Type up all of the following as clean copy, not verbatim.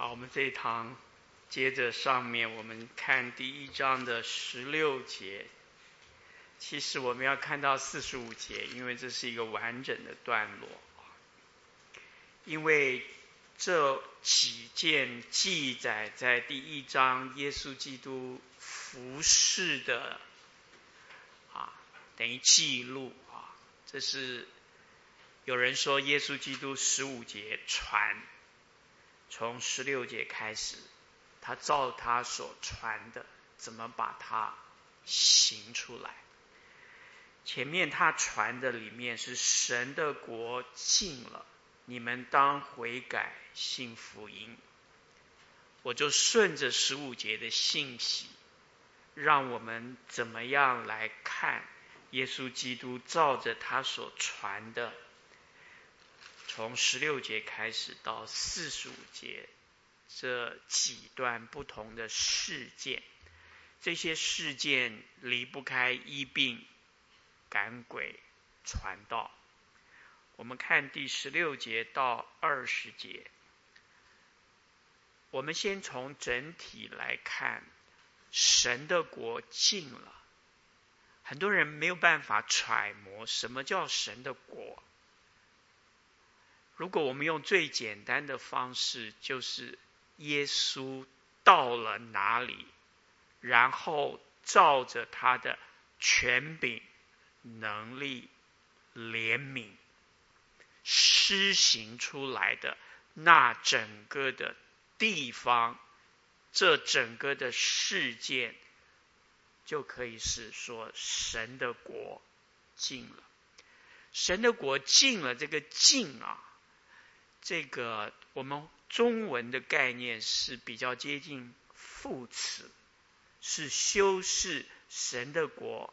好，我们这一堂接着上面我们看第1章的16节。其实我们要看到45节，因为这是一个完整的段落。因为这几件记载在第1章耶稣基督服事的等于记录这是有人说耶稣基督15节传，从16节开始，他照他所传的怎么把它行出来。前面他传的里面是神的国近了，你们当悔改信福音。我就顺着15节的信息，让我们怎么样来看耶稣基督照着他所传的，从16节开始到45节这几段不同的事件。这些事件离不开医病、赶鬼、传道。我们看第16节到20节，我们先从整体来看，神的国近了。很多人没有办法揣摩什么叫神的国。如果我们用最简单的方式，就是耶稣到了哪里，然后照着他的权柄、能力、怜悯施行出来的那整个的地方，这整个的事件，就可以是说神的国近了。神的国近了，这个近这个我们中文的概念是比较接近副词，是修饰神的国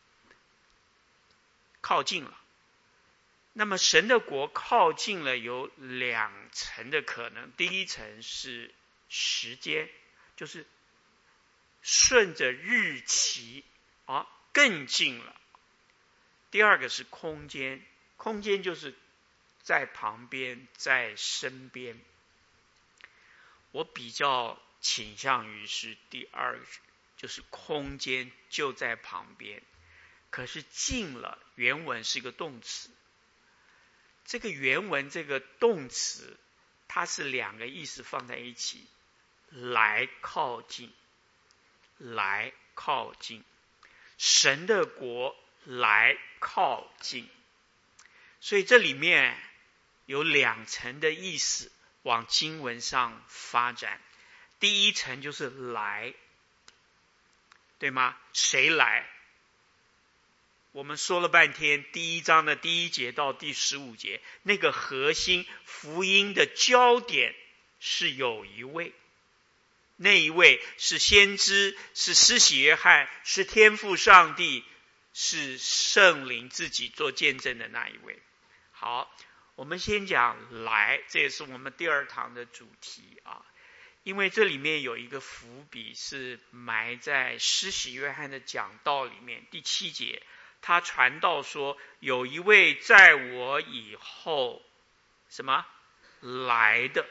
靠近了。那么神的国靠近了有2层的可能。第一层是时间，就是顺着日期更近了。第二个是空间，空间就是在旁边，在身边。我比较倾向于是第二，就是空间就在旁边。可是近了，原文是一个动词。这个原文这个动词，它是2个意思放在一起，来靠近，来靠近，神的国来靠近。所以这里面有2层的意思往经文上发展。第一层就是来，对吗？谁来？我们说了半天，第1章的第1节到第15节，那个核心福音的焦点是有一位，那一位是先知，是施洗约翰，是天父上帝，是圣灵自己做见证的那一位。好，我们先讲来，这也是我们第2堂的主题因为这里面有一个伏笔是埋在施洗约翰的讲道里面。第7节他传道说，有一位在我以后什么来的。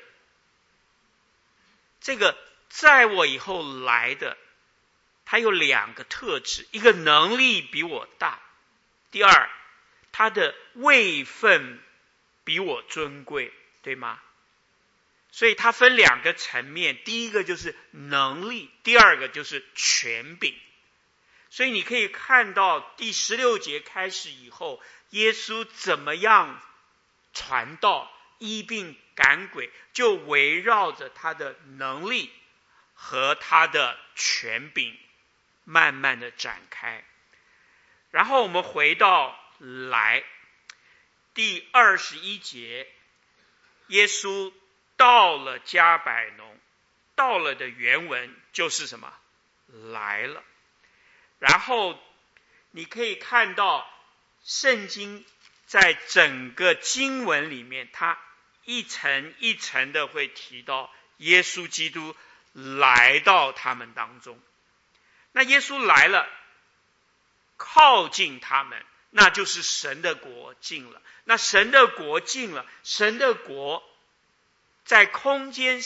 这个在我以后来的，他有2个特质，一个能力比我大，第二他的位分比我尊贵，对吗？所以它分2个层面，第一个就是能力，第二个就是权柄。所以你可以看到第16节开始以后，耶稣怎么样传道、医病赶鬼，就围绕着他的能力和他的权柄慢慢的展开。然后我们回到来，第21节，耶稣到了迦百农，到了的原文就是什么？来了。然后你可以看到圣经在整个经文里面，它一层一层的会提到耶稣基督来到他们当中。那耶稣来了，靠近他们，那就是神的国近了。那神的国近了，神的国在空间上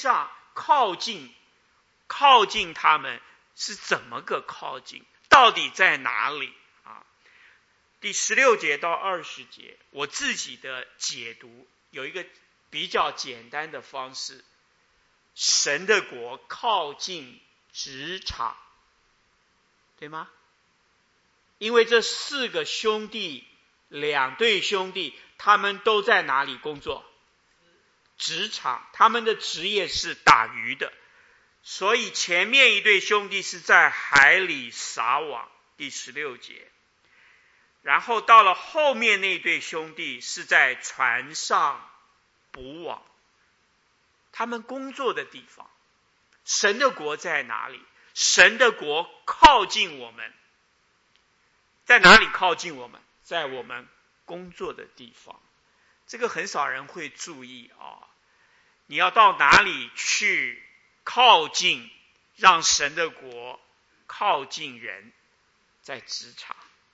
靠近他们是怎么个靠近？到底在哪里啊？第16节到20节，我自己的解读有一个比较简单的方式：神的国靠近职场，对吗？因为这4个兄弟，2对兄弟，他们都在哪里工作？职场，他们的职业是打鱼的，所以前面一对兄弟是在海里撒网，第16节。然后到了后面那对兄弟是在船上捕网，他们工作的地方。神的国在哪里？神的国靠近我们，在哪里靠近我们？在我们工作的地方。这个很少人会注意啊。你要到哪里去靠近，让神的国靠近人？在职场。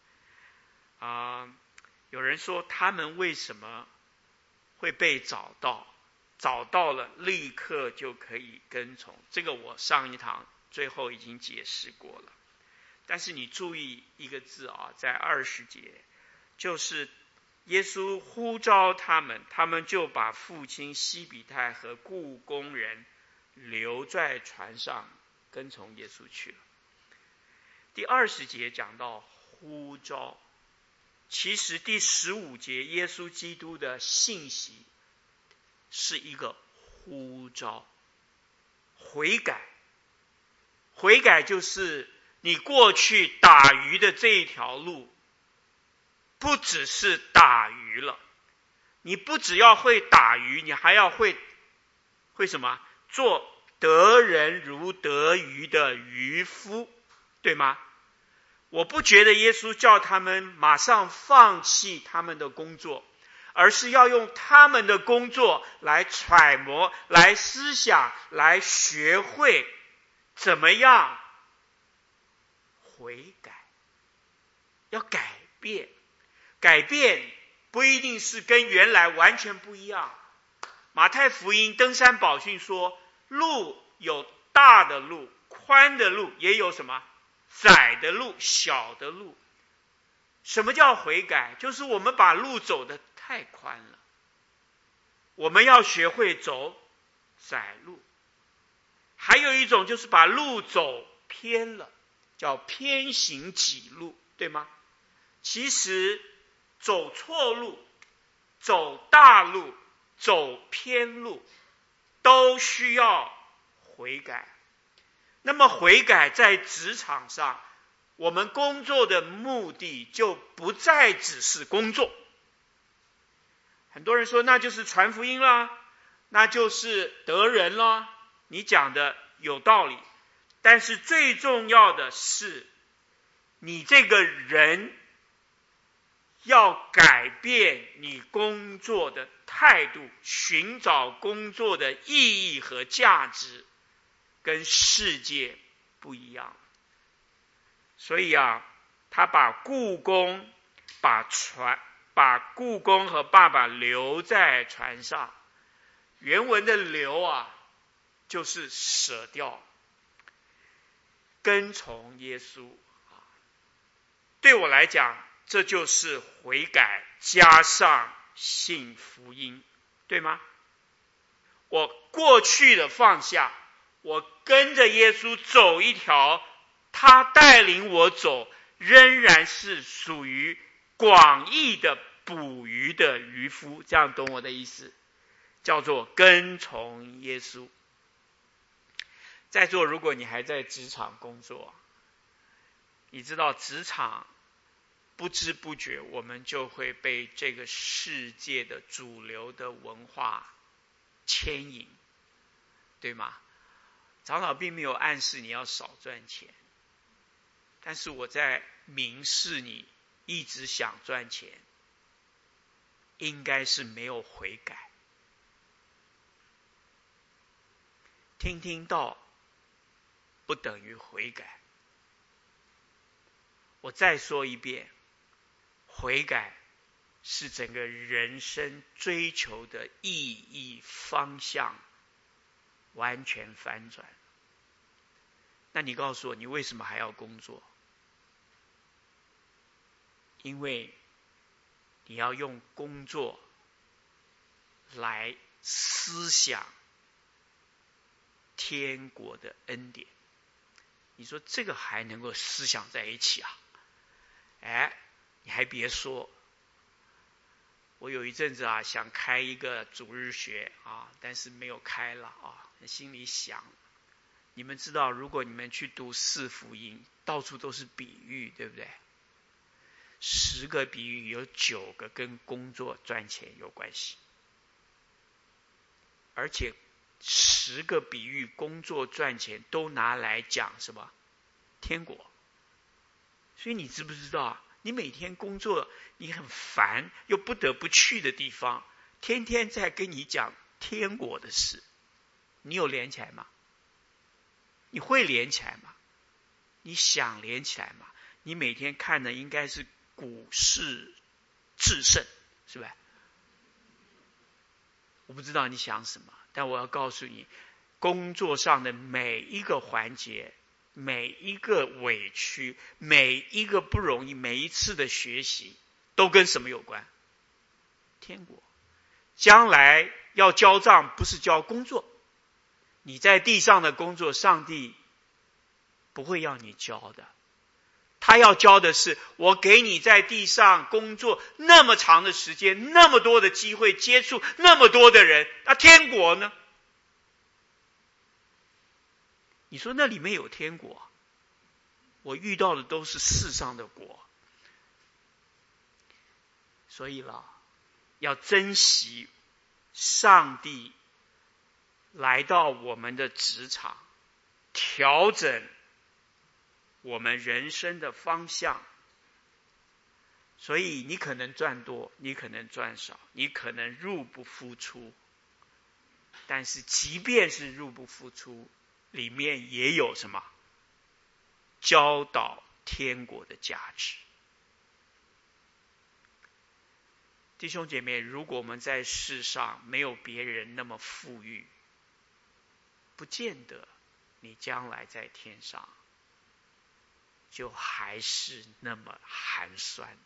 有人说他们为什么会被找到？找到了立刻就可以跟从，这个我上一堂最后已经解释过了。但是你注意一个字啊，在20节，就是耶稣呼召他们，他们就把父亲西比太和雇工人留在船上，跟从耶稣去了。第20节讲到呼召，其实第15节耶稣基督的信息是一个呼召，悔改。悔改就是你过去打鱼的这一条路，不只是打鱼了，你不只要会打鱼，你还要会什么？做得人如得鱼的渔夫，对吗？我不觉得耶稣叫他们马上放弃他们的工作，而是要用他们的工作来揣摩，来思想，来学会怎么样悔改，要改变。改变不一定是跟原来完全不一样。马太福音登山宝训说，路有大的路，宽的路，也有什么窄的路，小的路。什么叫悔改？就是我们把路走得太宽了，我们要学会走窄路。还有一种就是把路走偏了，叫偏行己路，对吗？其实走错路、走大路、走偏路都需要悔改。那么悔改在职场上，我们工作的目的就不再只是工作。很多人说那就是传福音啦，那就是得人啦，你讲的有道理，但是最重要的是你这个人要改变你工作的态度，寻找工作的意义和价值跟世界不一样。所以他把雇工和爸爸留在船上，原文的留就是舍掉，跟从耶稣。对我来讲，这就是悔改加上信福音，对吗？我过去的放下，我跟着耶稣走一条他带领我走，仍然是属于广义的捕鱼的渔夫，这样懂我的意思？叫做跟从耶稣。在座如果你还在职场工作，你知道职场不知不觉我们就会被这个世界的主流的文化牵引，对吗？长老并没有暗示你要少赚钱，但是我在明示你一直想赚钱，应该是没有悔改。听听到不等于悔改。我再说一遍，悔改是整个人生追求的意义方向， 完全翻转。那你告诉我，你为什么还要工作？因为你要用工作来思想天国的恩典。你说这个还能够思想在一起啊？你还别说，我有一阵子想开一个主日学但是没有开了心里想，你们知道，如果你们去读四福音，到处都是比喻，对不对？10个比喻有9个跟工作赚钱有关系，而且10个比喻工作赚钱都拿来讲什么？天国。所以你知不知道，你每天工作你很烦又不得不去的地方，天天在跟你讲天国的事，你有连起来吗？你会连起来吗？你想连起来吗？你每天看的应该是股市制胜，是吧？我不知道你想什么，但我要告诉你，工作上的每一个环节，每一个委屈，每一个不容易，每一次的学习，都跟什么有关？天国。将来要交账，不是交工作，你在地上的工作，上帝不会要你交的。他要教的是，我给你在地上工作那么长的时间，那么多的机会，接触那么多的人，那天国呢？你说那里面有天国，我遇到的都是世上的国。所以要珍惜上帝来到我们的职场，调整我们人生的方向。所以你可能赚多，你可能赚少，你可能入不敷出，但是即便是入不敷出，里面也有什么？教导天国的价值。弟兄姐妹，如果我们在世上没有别人那么富裕，不见得你将来在天上就还是那么寒酸。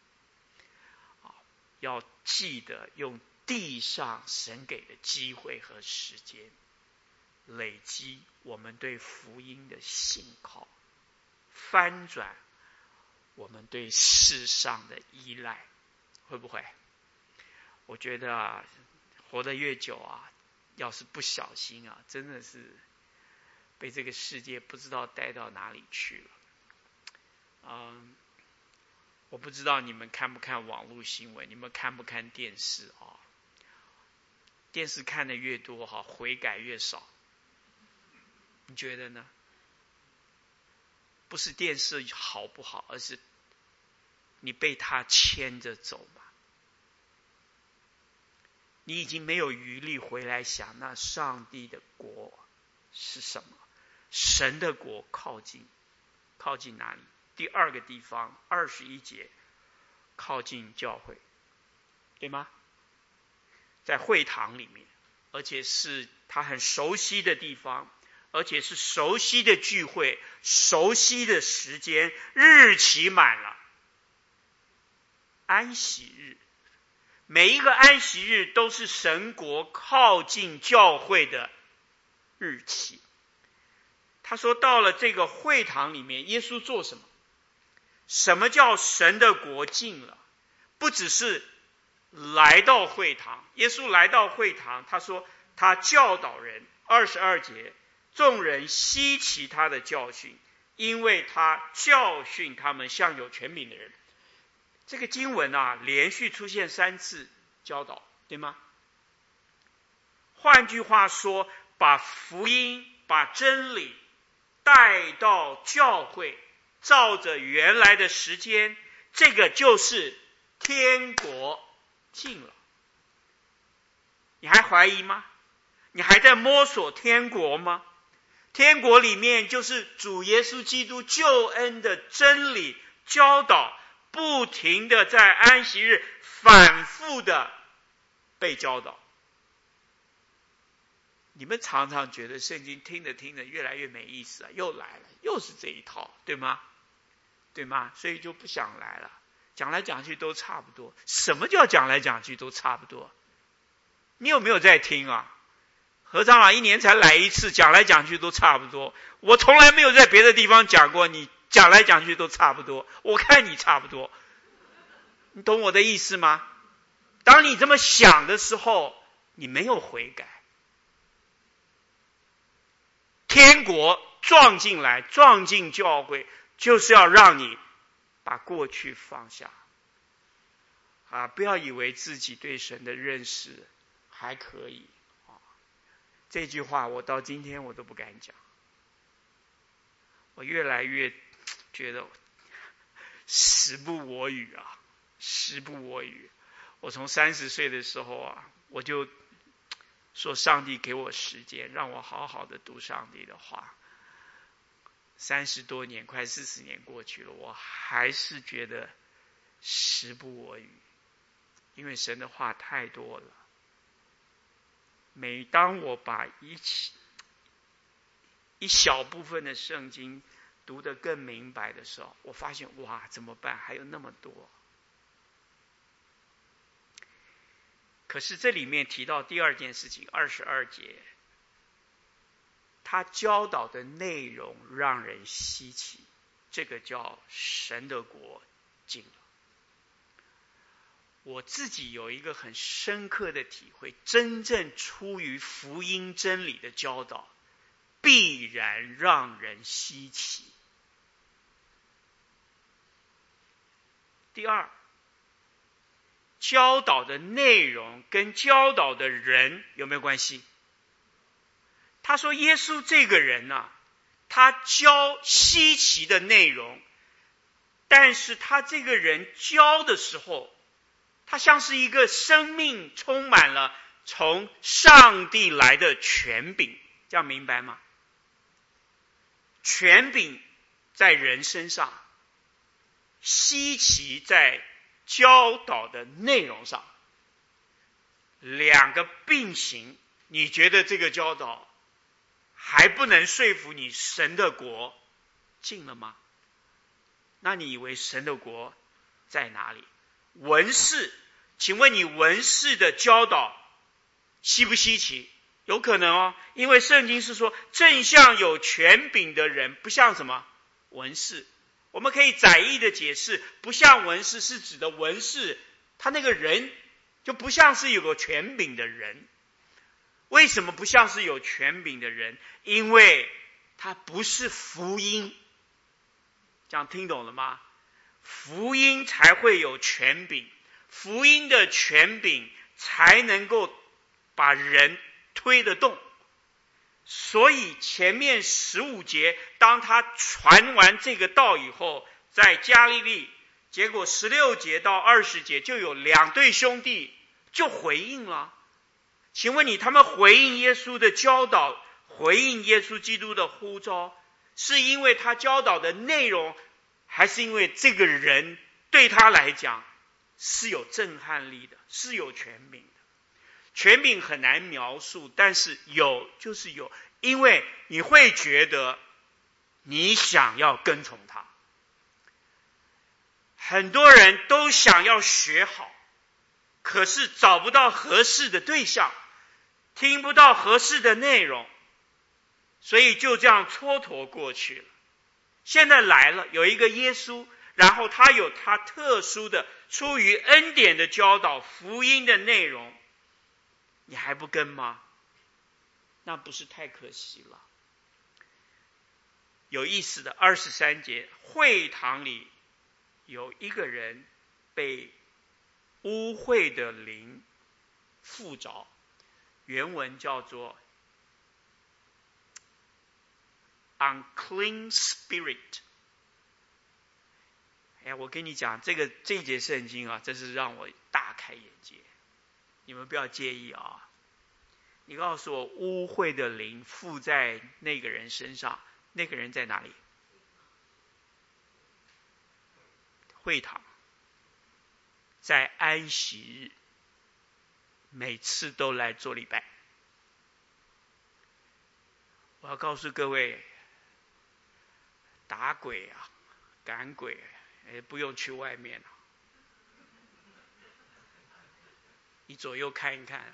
要记得用地上神给的机会和时间，累积我们对福音的信靠，翻转我们对世上的依赖。会不会？我觉得活得越久要是不小心真的是被这个世界不知道带到哪里去了。我不知道你们看不看网络新闻，你们看不看电视电视看的越多悔改越少，你觉得呢？不是电视好不好，而是你被它牵着走嘛。你已经没有余力回来想，那上帝的国是什么？神的国靠近哪里？第2个地方21节，靠近教会，对吗？在会堂里面，而且是他很熟悉的地方，而且是熟悉的聚会，熟悉的时间，日期满了，安息日。每一个安息日都是神国靠近教会的日期。他说到了这个会堂里面，耶稣做什么？什么叫神的国近了？不只是来到会堂，耶稣来到会堂，他说他教导人。22节，众人稀奇他的教训，因为他教训他们像有权柄的人。这个经文连续出现3次教导，对吗？换句话说，把福音把真理带到教会，照着原来的时间，这个就是天国近了。你还怀疑吗？你还在摸索天国吗？天国里面就是主耶稣基督救恩的真理教导，不停的在安息日反复的被教导。 你们常常觉得圣经听着听着越来越没意思啊，又来了，又是这一套，对吗？对吗？所以就不想来了。讲来讲去都差不多。什么叫讲来讲去都差不多？你有没有在听啊？何长老一年才来一次，讲来讲去都差不多。我从来没有在别的地方讲过，你讲来讲去都差不多。我看你差不多，你懂我的意思吗？当你这么想的时候，你没有悔改，天国撞进来，撞进教会，就是要让你把过去放下啊！不要以为自己对神的认识还可以啊！这句话我到今天我都不敢讲，我越来越觉得时不我与啊，时不我与。我从30岁的时候啊，我就说上帝给我时间，让我好好的读上帝的话。30多年，快40年过去了，我还是觉得时不我与，因为神的话太多了。每当我把一小部分的圣经读得更明白的时候，我发现哇，怎么办？还有那么多。可是这里面提到第二件事情，22节，他教导的内容让人稀奇，这个叫神的国近了。我自己有一个很深刻的体会，真正出于福音真理的教导，必然让人稀奇。第二，教导的内容跟教导的人有没有关系？他说耶稣这个人啊，他教稀奇的内容，但是他这个人教的时候，他像是一个生命充满了从上帝来的权柄，这样明白吗？权柄在人身上，稀奇在教导的内容上，两个并行。你觉得这个教导还不能说服你神的国近了吗？那你以为神的国在哪里？文士，请问你文士的教导稀不稀奇？有可能哦，因为圣经是说正像有权柄的人，不像什么文士。我们可以载意的解释，不像文士是指的文士，他那个人就不像是有个权柄的人。为什么不像是有权柄的人？因为他不是福音。这样听懂了吗？福音才会有权柄，福音的权柄才能够把人推得动。所以前面15节，当他传完这个道以后，在加利利，结果16节到20节就有2对兄弟就回应了。请问你，他们回应耶稣的教导，回应耶稣基督的呼召，是因为他教导的内容，还是因为这个人对他来讲是有震撼力的，是有权柄的？权柄很难描述，但是有就是有，因为你会觉得你想要跟从他。很多人都想要学好，可是找不到合适的对象，听不到合适的内容，所以就这样蹉跎过去了。现在来了，有一个耶稣，然后他有他特殊的出于恩典的教导，福音的内容，你还不跟吗？那不是太可惜了。有意思的23节，会堂里有一个人被污秽的灵附着，原文叫做 unclean spirit。我跟你讲，这一节圣经啊，真是让我大开眼界。你们不要介意啊。你告诉我，污秽的灵附在那个人身上，那个人在哪里？会堂，在安息日，每次都来做礼拜。 我要告诉各位，打鬼啊，赶鬼，不用去外面了，你左右看一看。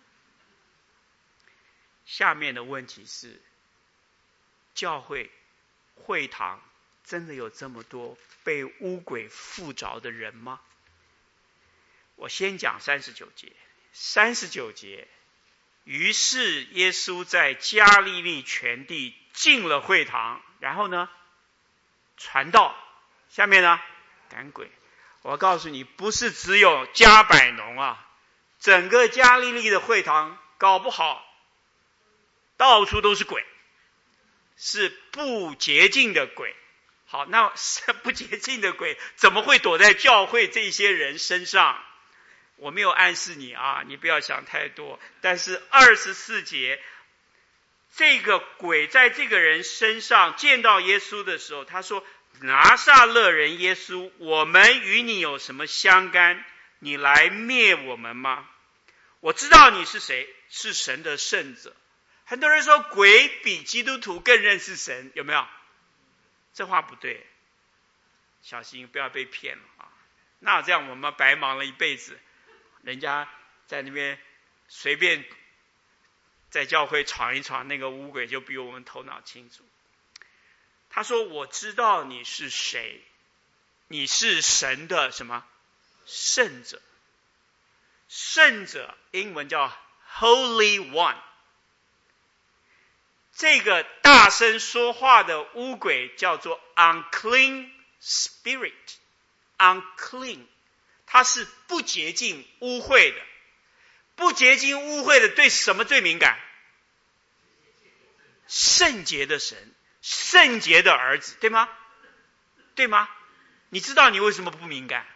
下面的问题是，教会会堂真的有这么多被污鬼附着的人吗？我先讲39节。39节，于是耶稣在加利利全地进了会堂，然后呢，传道。下面呢，赶鬼。我告诉你，不是只有加百农啊，整个加利利的会堂搞不好到处都是鬼，是不洁净的鬼。好，那不洁净的鬼怎么会躲在教会这些人身上？我没有暗示你啊，你不要想太多。但是24节，这个鬼在这个人身上见到耶稣的时候，他说：拿撒勒人耶稣，我们与你有什么相干？你来灭我们吗？我知道你是谁，是神的圣者。很多人说鬼比基督徒更认识神，有没有？这话不对，小心不要被骗了啊！那这样我们白忙了一辈子，人家在那边随便在教会闯一闯，那个污鬼就比我们头脑清楚。他说：我知道你是谁，你是神的什么圣者。圣者英文叫 Holy One。这个大声说话的污鬼叫做 unclean spirit。 unclean， 它是不洁净污秽的。不洁净污秽的对什么最敏感？圣洁的神，圣洁的儿子，对吗？对吗？你知道你为什么不敏感？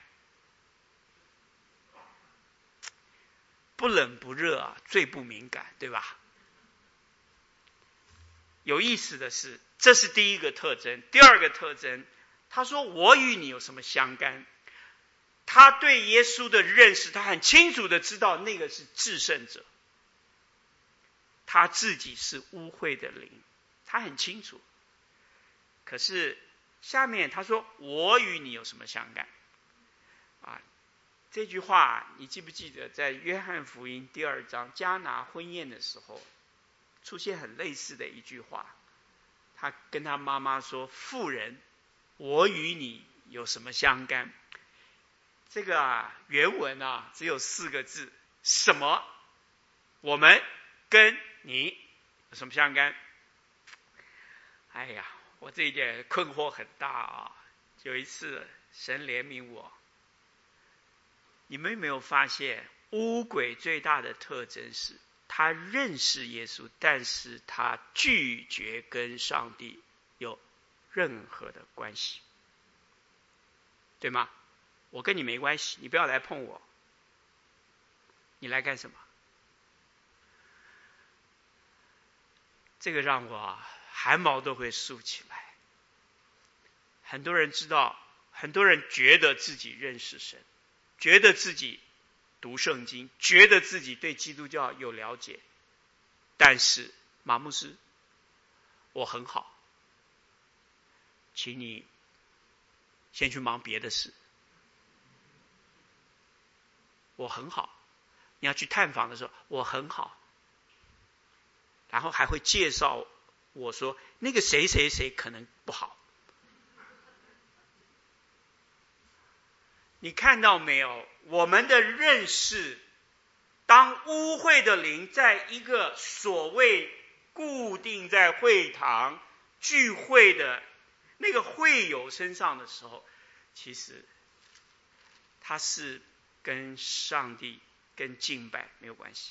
不冷不热啊，最不敏感，对吧？有意思的是，这是第一个特征。第二个特征，他说我与你有什么相干？他对耶稣的认识，他很清楚的知道那个是至圣者，他自己是污秽的灵，他很清楚。可是下面他说我与你有什么相干啊？这句话你记不记得在约翰福音第2章迦拿婚宴的时候出现很类似的一句话？他跟他妈妈说：妇人，我与你有什么相干？这个原文只有4个字，什么？我们跟你有什么相干？哎呀，我这一点困惑很大啊！有一次神怜悯我。你们有没有发现，污鬼最大的特征是他认识耶稣，但是他拒绝跟上帝有任何的关系，对吗？我跟你没关系，你不要来碰我，你来干什么？这个让我汗毛都会竖起来。很多人知道，很多人觉得自己认识神，觉得自己读圣经，觉得自己对基督教有了解，但是马牧师，我很好，请你先去忙别的事。我很好，你要去探访的时候，我很好，然后还会介绍我说那个谁谁谁可能不好。你看到没有？我们的认识，当污秽的灵在一个所谓固定在会堂聚会的那个会友身上的时候，其实他是跟上帝跟敬拜没有关系。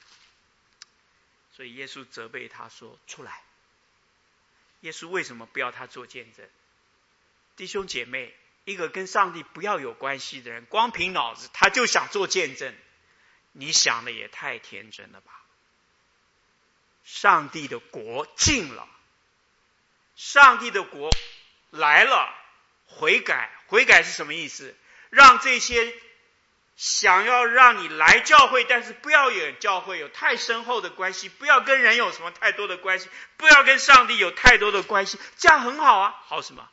所以耶稣责备他说：出来。耶稣为什么不要他做见证？弟兄姐妹，一个跟上帝不要有关系的人，光凭脑子他就想做见证，你想的也太天真了吧。上帝的国近了，上帝的国来了，悔改。悔改是什么意思？让这些想要让你来教会，但是不要与教会有太深厚的关系，不要跟人有什么太多的关系，不要跟上帝有太多的关系，这样很好啊。好什么？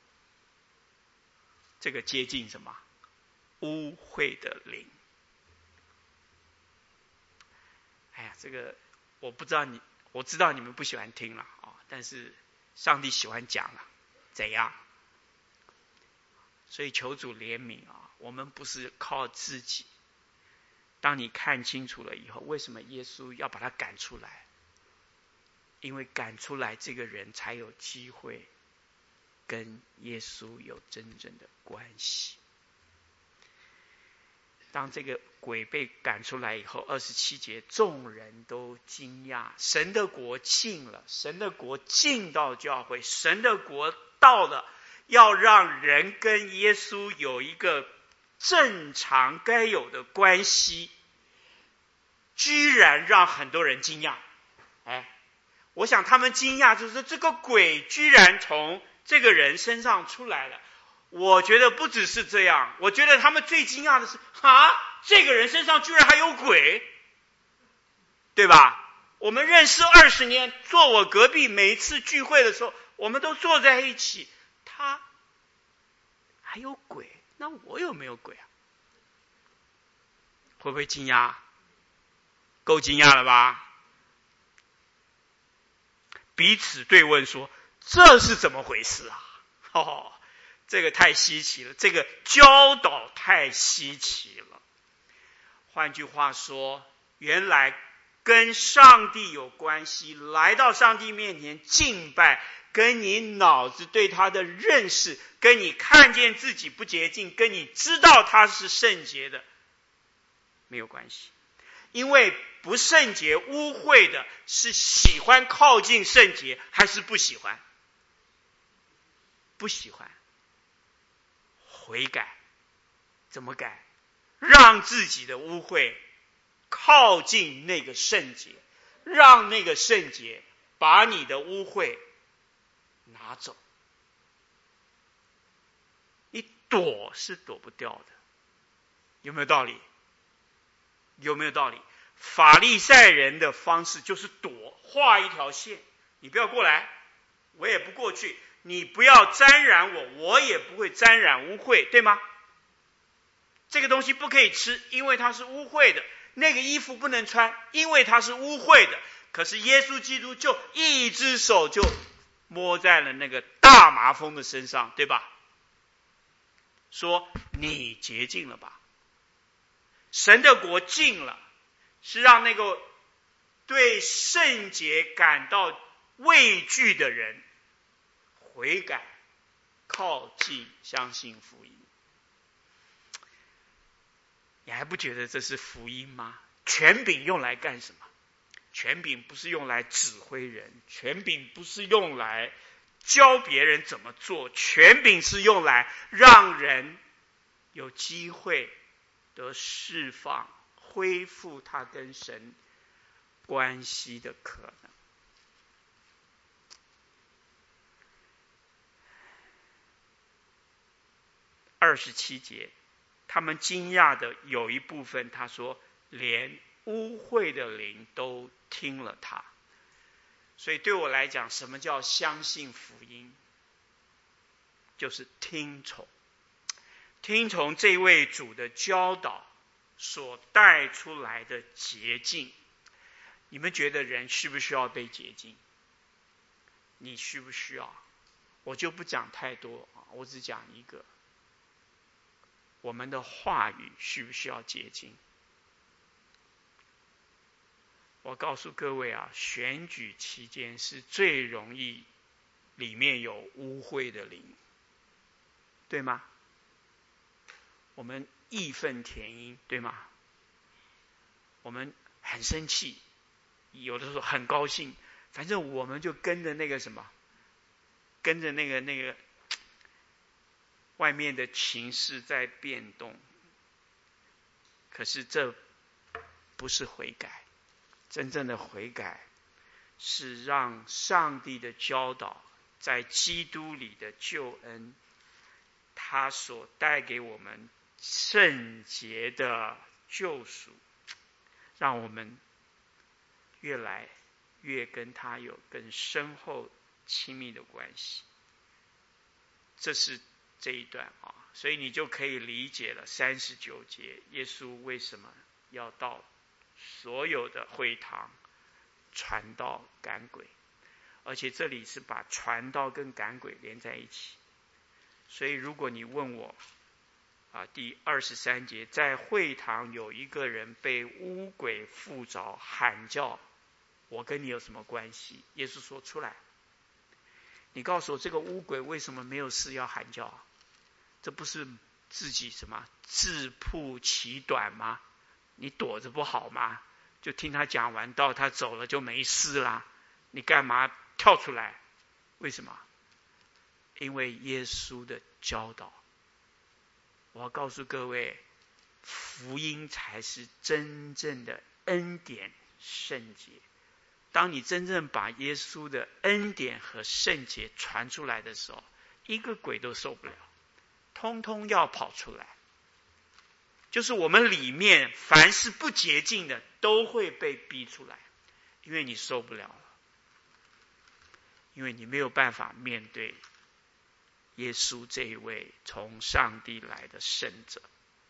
这个接近什么？污秽的灵。哎呀，这个我不知道我知道你们不喜欢听了啊，但是上帝喜欢讲了，怎样？所以求主怜悯啊，我们不是靠自己。当你看清楚了以后，为什么耶稣要把他赶出来？因为赶出来这个人才有机会跟耶稣有真正的关系。当这个鬼被赶出来以后，27节，众人都惊讶，神的国近了，神的国进到教会，神的国到了，要让人跟耶稣有一个正常该有的关系，居然让很多人惊讶。我想他们惊讶就是这个鬼居然从这个人身上出来了。我觉得不只是这样，我觉得他们最惊讶的是这个人身上居然还有鬼，对吧？我们认识20年，坐我隔壁，每一次聚会的时候我们都坐在一起，他还有鬼，那我有没有鬼啊？会不会惊讶？够惊讶了吧？彼此对问说，这是怎么回事啊？这个太稀奇了，这个教导太稀奇了。换句话说，原来跟上帝有关系，来到上帝面前敬拜，跟你脑子对他的认识，跟你看见自己不洁净，跟你知道他是圣洁的没有关系。因为不圣洁污秽的是喜欢靠近圣洁还是不喜欢？不喜欢。悔改。怎么改？让自己的污秽靠近那个圣洁，让那个圣洁把你的污秽拿走。你躲是躲不掉的，有没有道理？有没有道理？法利赛人的方式就是躲，画一条线，你不要过来，我也不过去，你不要沾染我，我也不会沾染污秽，对吗？这个东西不可以吃，因为它是污秽的；那个衣服不能穿，因为它是污秽的。可是耶稣基督就一只手就摸在了那个大麻风的身上，对吧？说你洁净了吧，神的国近了，是让那个对圣洁感到畏惧的人悔改，靠近，相信福音。你还不觉得这是福音吗？权柄用来干什么？权柄不是用来指挥人，权柄不是用来教别人怎么做，权柄是用来让人有机会得释放，恢复他跟神关系的可能。27节，他们惊讶的有一部分，他说连污秽的灵都听了他。所以对我来讲，什么叫相信福音？就是听从，听从这位主的教导所带出来的洁净。你们觉得人需不需要被洁净？你需不需要？我就不讲太多，我只讲一个。我们的话语需不需要洁净？我告诉各位选举期间是最容易里面有污秽的灵，对吗？我们义愤填膺，对吗？我们很生气，有的时候很高兴，反正我们就跟着那个什么，跟着那个外面的情势在变动。可是这不是悔改，真正的悔改是让上帝的教导在基督里的救恩，他所带给我们圣洁的救赎，让我们越来越跟他有更深厚亲密的关系。这是这一段啊，所以你就可以理解了39节耶稣为什么要到所有的会堂传道赶鬼，而且这里是把传道跟赶鬼连在一起。所以如果你问我第23节，在会堂有一个人被污鬼附着喊叫，我跟你有什么关系？耶稣说出来，你告诉我这个污鬼为什么没有事要喊叫？这不是自己什么自曝其短吗？你躲着不好吗？就听他讲完道，他走了就没事啦，你干嘛跳出来？为什么？因为耶稣的教导。我要告诉各位，福音才是真正的恩典圣洁。当你真正把耶稣的恩典和圣洁传出来的时候，一个鬼都受不了，通通要跑出来。就是我们里面凡是不洁净的都会被逼出来，因为你受不了了，因为你没有办法面对耶稣这一位从上帝来的圣者。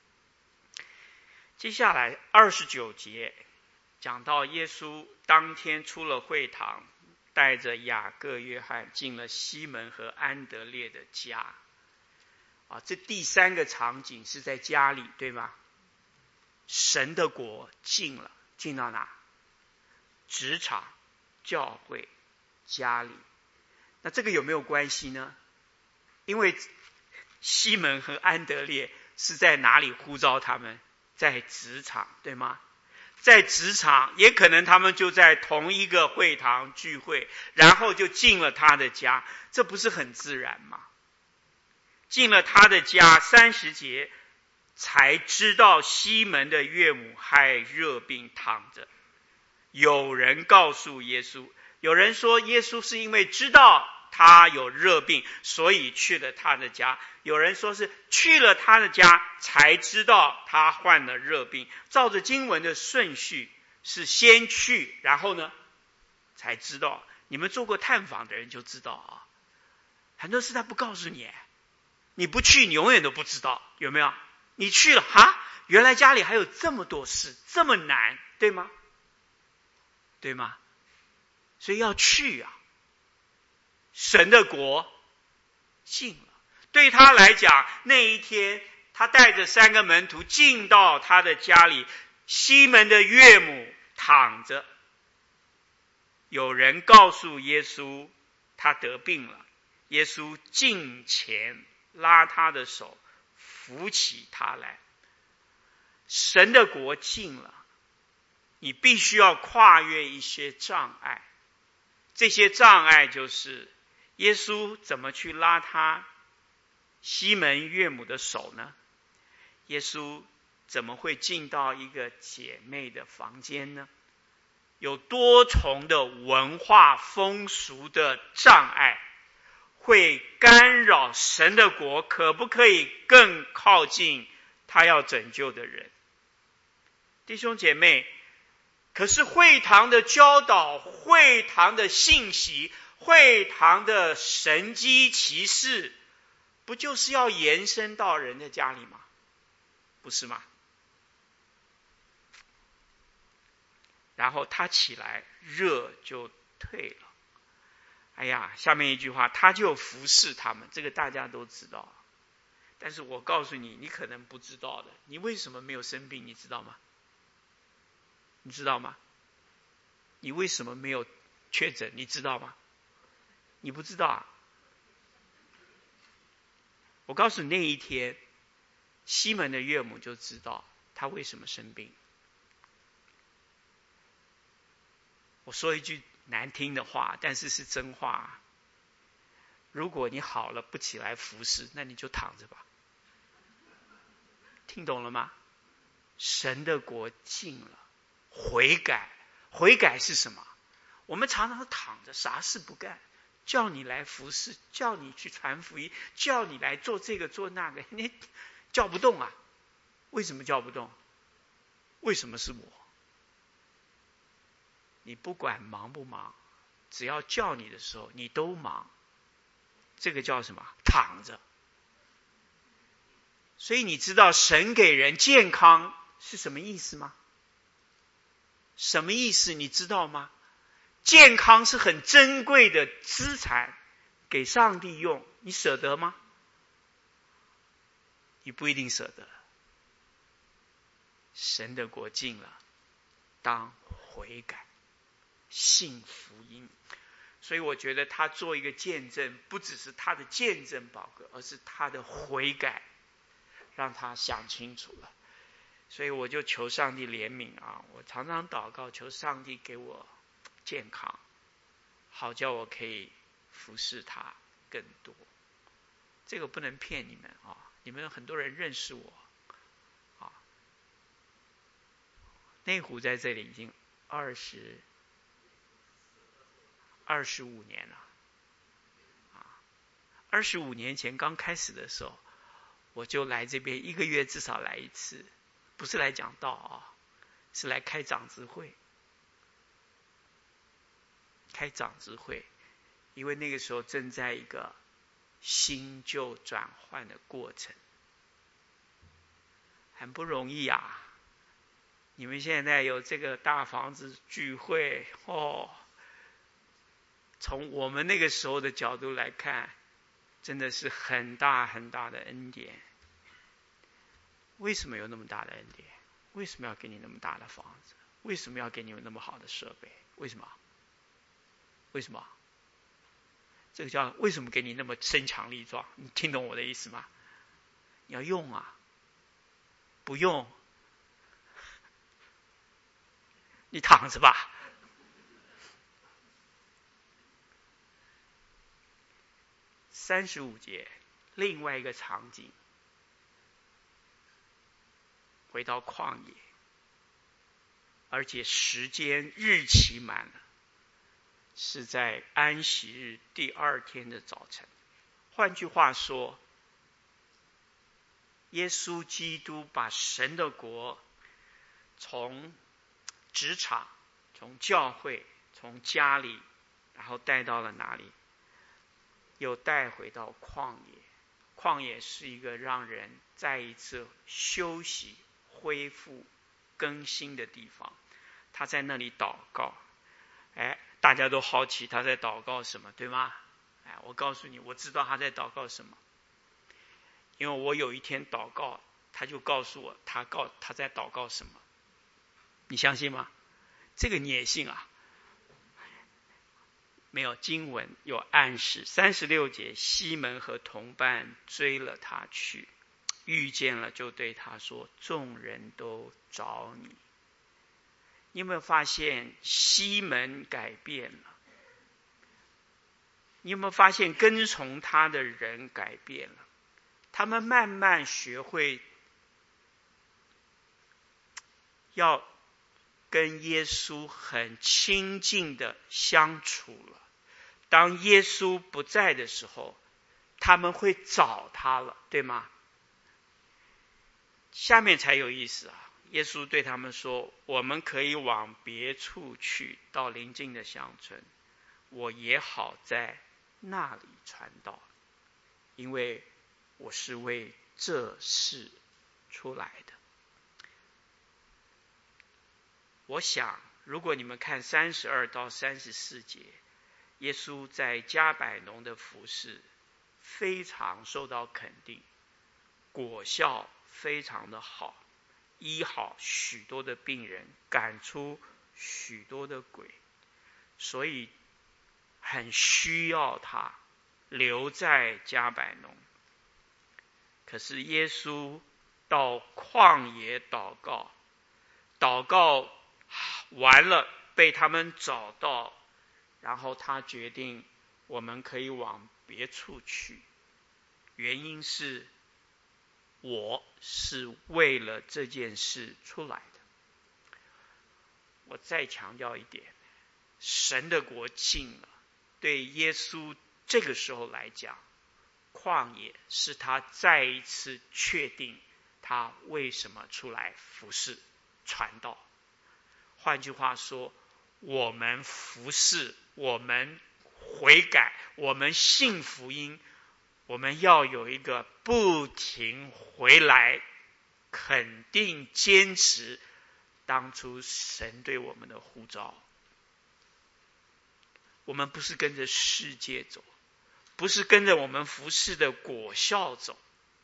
接下来29节讲到耶稣当天出了会堂，带着雅各、约翰进了西门和安德烈的家。这第3个场景是在家里，对吗？神的国进了，进到哪？职场、教会、家里。那这个有没有关系呢？因为西门和安德烈是在哪里呼召他们？在职场，对吗？在职场，也可能他们就在同一个会堂聚会，然后就进了他的家，这不是很自然吗？进了他的家，30节才知道西门的岳母害热病躺着。有人告诉耶稣，有人说耶稣是因为知道他有热病，所以去了他的家。有人说是去了他的家才知道他患了热病。照着经文的顺序是先去，然后呢才知道。你们做过探访的人就知道啊，很多事他不告诉你，你不去你永远都不知道，有没有？你去了原来家里还有这么多事，这么难，对吗？对吗？所以要去啊。神的国进了，对他来讲，那一天他带着3个门徒进到他的家里，西门的岳母躺着。有人告诉耶稣他得病了，耶稣近前拉他的手，扶起他来。神的国近了，你必须要跨越一些障碍。这些障碍就是耶稣怎么去拉他西门岳母的手呢？耶稣怎么会进到一个姐妹的房间呢？有多重的文化风俗的障碍会干扰神的国可不可以更靠近他要拯救的人。弟兄姐妹，可是会堂的教导、会堂的信息、会堂的神迹奇事，不就是要延伸到人的家里吗？不是吗？然后他起来，热就退了。哎呀，下面一句话，他就服侍他们，这个大家都知道。但是我告诉你，你可能不知道的，你为什么没有生病，你知道吗？你知道吗？你为什么没有确诊，你知道吗？你不知道啊？我告诉你，那一天西门的岳母就知道他为什么生病。我说一句难听的话，但是是真话。如果你好了不起来服侍，那你就躺着吧。听懂了吗？神的国近了，悔改。悔改是什么？我们常常躺着啥事不干，叫你来服侍，叫你去传福音，叫你来做这个做那个，你叫不动啊。 为什么叫不动？为什么是我？你不管忙不忙，只要叫你的时候，你都忙。这个叫什么？躺着。所以你知道神给人健康是什么意思吗？什么意思？你知道吗？健康是很珍贵的资产，给上帝用，你舍得吗？你不一定舍得。神的国近了，当悔改，信福音。所以我觉得他做一个见证，不只是他的见证宝贵，而是他的悔改让他想清楚了。所以我就求上帝怜悯啊！我常常祷告，求上帝给我健康，好叫我可以服侍他更多。这个不能骗你们啊！你们很多人认识我啊。内湖在这里已经25年了啊。25年前刚开始的时候，我就来这边1个月至少来一次，不是来讲道啊，是来开长执会。开长执会，因为那个时候正在一个新旧转换的过程，很不容易啊。你们现在有这个大房子聚会哦，从我们那个时候的角度来看，真的是很大很大的恩典。为什么有那么大的恩典？为什么要给你那么大的房子？为什么要给你们那么好的设备？为什么？为什么？这个叫为什么给你那么身强力壮？你听懂我的意思吗？你要用啊，不用你躺着吧。35节，另外一个场景，回到旷野，而且时间日期满了，是在安息日第2天的早晨。换句话说，耶稣基督把神的国从职场、从教会、从家里，然后带到了哪里？又带回到旷野。旷野是一个让人再一次休息、恢复、更新的地方。他在那里祷告。大家都好奇他在祷告什么，对吗？我告诉你，我知道他在祷告什么，因为我有一天祷告，他就告诉我他在祷告什么。你相信吗？这个你也信啊？没有，经文有暗示。36节，西门和同伴追了他去，遇见了就对他说：众人都找你。你有没有发现西门改变了？你有没有发现跟从他的人改变了？他们慢慢学会要跟耶稣很亲近的相处了。当耶稣不在的时候，他们会找他了，对吗？下面才有意思啊！耶稣对他们说：我们可以往别处去，到邻近的乡村，我也好在那里传道，因为我是为这事出来的。我想如果你们看32到34节，耶稣在加百农的服事非常受到肯定，果效非常的好，医好许多的病人，赶出许多的鬼，所以很需要他留在加百农。可是耶稣到旷野祷告，祷告完了被他们找到，然后他决定我们可以往别处去。原因是我是为了这件事出来的。我再强调一点，神的国近了，对耶稣这个时候来讲，旷野是他再一次确定他为什么出来服侍传道？换句话说，我们服侍，我们悔改，我们信福音，我们要有一个不停回来肯定坚持当初神对我们的呼召。我们不是跟着世界走，不是跟着我们服侍的果效走，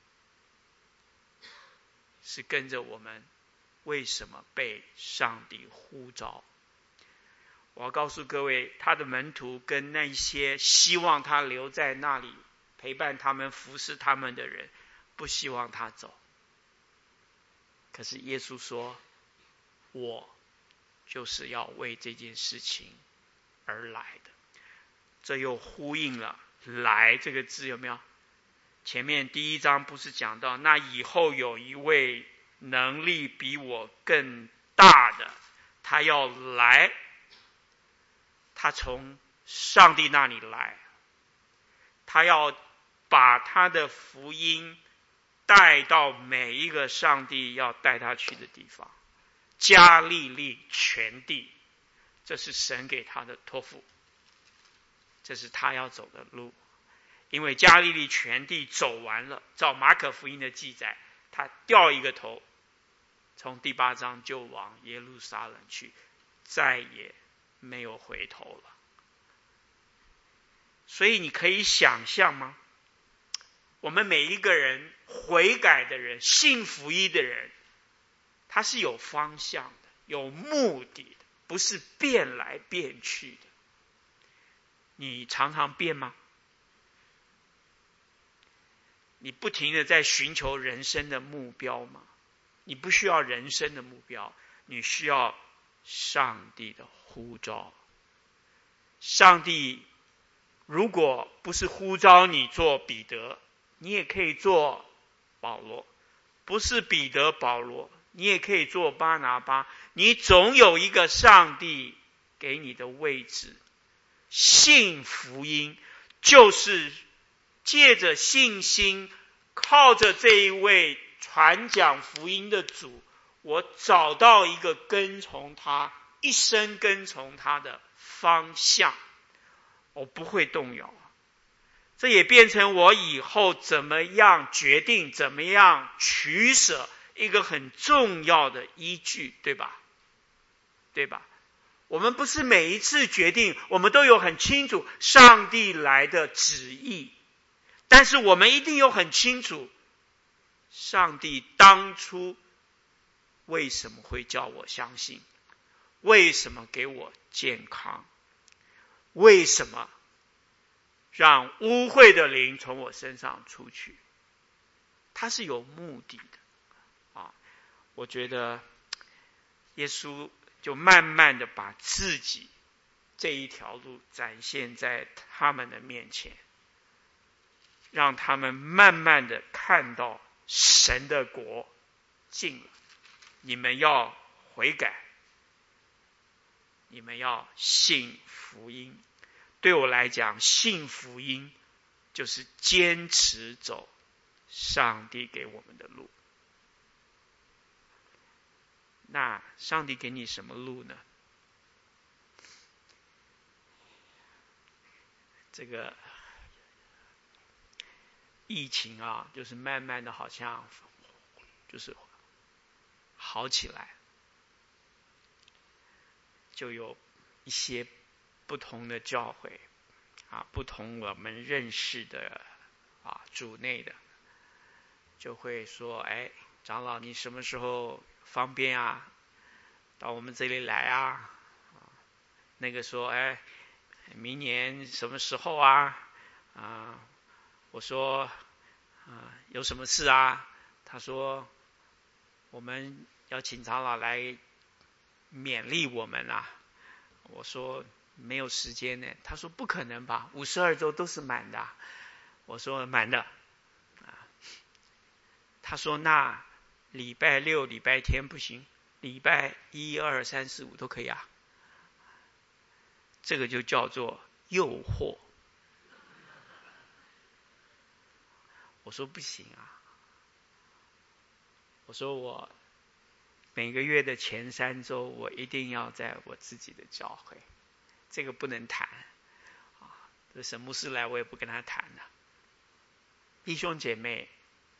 是跟着我们为什么被上帝呼召。我要告诉各位，他的门徒跟那些希望他留在那里陪伴他们服侍他们的人，不希望他走。可是耶稣说，我就是要为这件事情而来的。这又呼应了来这个字，有没有？前面第1章不是讲到，那以后有一位能力比我更大的，他要来，他从上帝那里来，他要把他的福音带到每一个上帝要带他去的地方，加利利全地，这是神给他的托付，这是他要走的路。因为加利利全地走完了，照马可福音的记载，他掉一个头，从第8章就往耶路撒冷去，再也没有回头了。所以你可以想象吗？我们每一个人悔改的人，信福音的人，他是有方向的，有目的的，不是变来变去的。你常常变吗？你不停地在寻求人生的目标吗？你不需要人生的目标，你需要上帝的呼召。上帝如果不是呼召你做彼得，你也可以做保罗；不是彼得、保罗，你也可以做巴拿巴。你总有一个上帝给你的位置。信福音就是借着信心，靠着这一位传讲福音的主，我找到一个跟从他，一生跟从他的方向，我不会动摇。这也变成我以后怎么样决定，怎么样取舍一个很重要的依据，对吧？对吧？我们不是每一次决定我们都有很清楚上帝来的旨意，但是我们一定有很清楚上帝当初为什么会叫我相信，为什么给我健康，为什么让污秽的灵从我身上出去，他是有目的的啊！我觉得耶稣就慢慢的把自己这一条路展现在他们的面前，让他们慢慢的看到神的国近了，你们要悔改，你们要信福音。对我来讲，信福音就是坚持走上帝给我们的路。那上帝给你什么路呢？这个疫情啊，就是慢慢的好像就是好起来，就有一些不同的教会啊，不同我们认识的啊主内的，就会说，哎，长老你什么时候方便啊，到我们这里来啊？那个说，哎，明年什么时候啊？我说，有什么事啊？他说，我们要请长老来勉励我们啊。我说没有时间呢。他说不可能吧，52周都是满的。我说满的。他说那礼拜六、礼拜天不行，礼拜1、2、3、4、5都可以啊。这个就叫做诱惑。我说不行啊。 我说我每个月的前3周，我一定要在我自己的教会，这个不能谈啊。这沈牧师来，我也不跟他谈了。弟兄姐妹，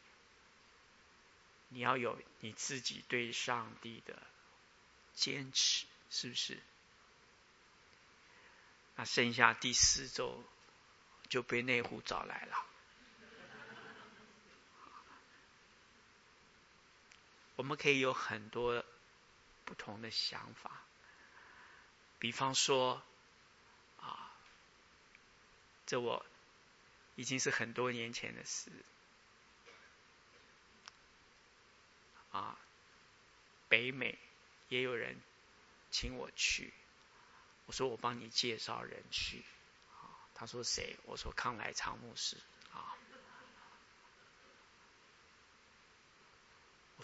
你要有你自己对上帝的坚持，是不是？那剩下第4周就被内湖找来了。我们可以有很多不同的想法，比方说这我已经是很多年前的事北美也有人请我去，我说我帮你介绍人去他说谁？我说康来昌牧师我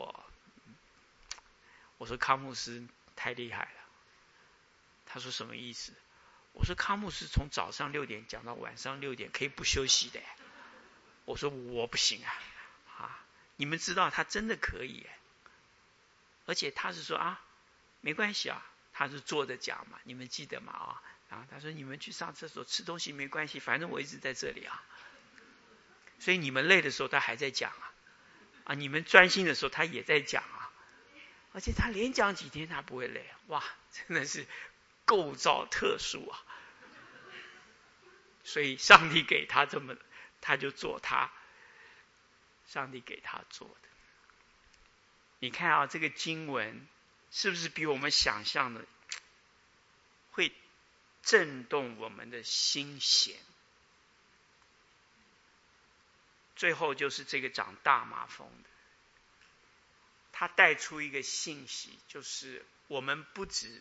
说康牧师太厉害了。他说什么意思？我说康牧师从早上6点讲到晚上6点，可以不休息的。我说我不行你们知道他真的可以而且他是说没关系他是坐着讲嘛，你们记得吗然后他说你们去上厕所吃东西没关系，反正我一直在这里所以你们累的时候他还在讲你们专心的时候他也在讲而且他连讲几天他不会累哇，真的是构造特殊所以上帝给他这么，他就做上帝给他做的。你看这个经文是不是比我们想象的会震动我们的心弦？最后就是这个长大麻风的，他带出一个信息，就是我们不止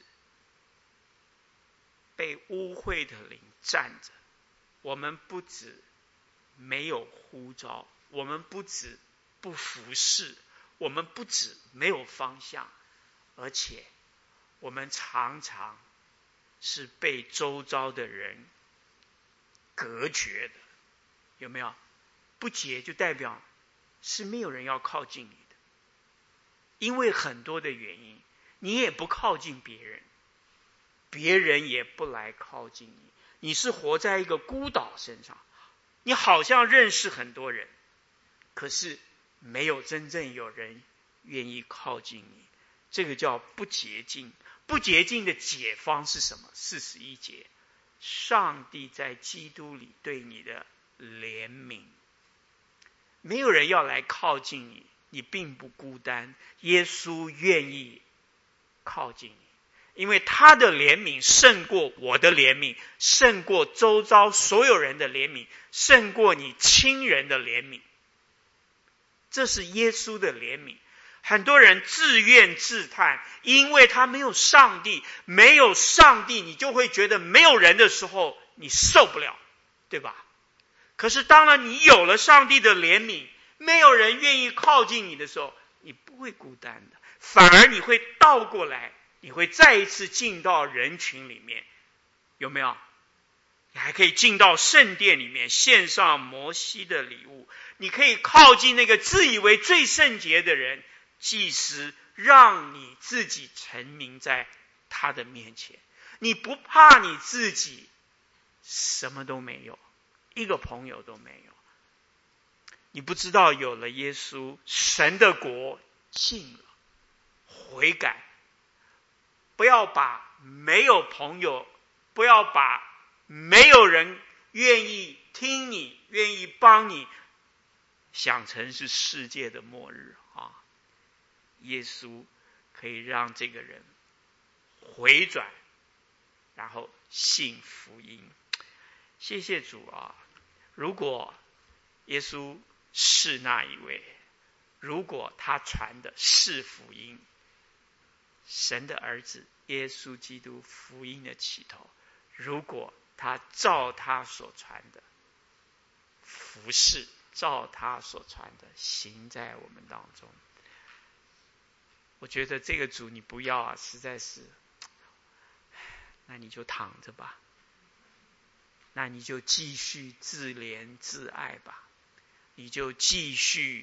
被污秽的灵占着，我们不止没有呼召，我们不止不服侍，我们不止没有方向，而且我们常常是被周遭的人隔绝的。有没有？不洁就代表是没有人要靠近你的，因为很多的原因，你也不靠近别人，别人也不来靠近你，你是活在一个孤岛身上，你好像认识很多人，可是没有真正有人愿意靠近你，这个叫不洁净。不洁净的解方是什么？41节，上帝在基督里对你的怜悯。没有人要来靠近你，你并不孤单，耶稣愿意靠近你，因为他的怜悯胜过我的怜悯，胜过周遭所有人的怜悯，胜过你亲人的怜悯。这是耶稣的怜悯。很多人自怨自叹，因为他没有上帝，没有上帝你就会觉得没有人的时候你受不了，对吧？可是当然你有了上帝的怜悯，没有人愿意靠近你的时候，你不会孤单的，反而你会倒过来，你会再一次进到人群里面。有没有？你还可以进到圣殿里面献上摩西的礼物，你可以靠近那个自以为最圣洁的人，祭司，让你自己沉迷在他的面前。你不怕你自己什么都没有，一个朋友都没有，你不知道有了耶稣，神的国近了。悔改，不要把没有朋友，不要把没有人愿意听你，愿意帮你，想成是世界的末日耶稣可以让这个人回转，然后信福音。谢谢主如果耶稣是那一位，如果他传的是福音，神的儿子耶稣基督福音的起头，如果他照他所传的服事，照他所传的行在我们当中，我觉得这个主你不要实在是，那你就躺着吧，那你就继续自怜自爱吧，你就继续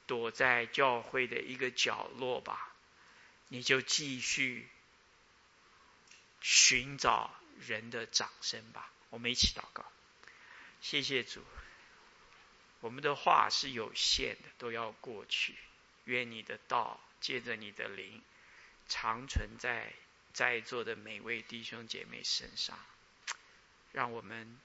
躲在教会的一个角落吧，你就继续寻找人的掌声吧。我们一起祷告。谢谢主，我们的话是有限的，都要过去。愿你的道借着你的灵常存在在座的每位弟兄姐妹身上，让我们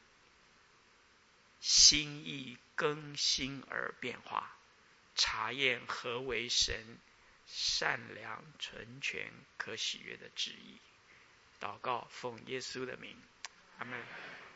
心意更新而变化，查验何为神善良、纯全、可喜悦的旨意。祷告奉耶稣的名，阿们。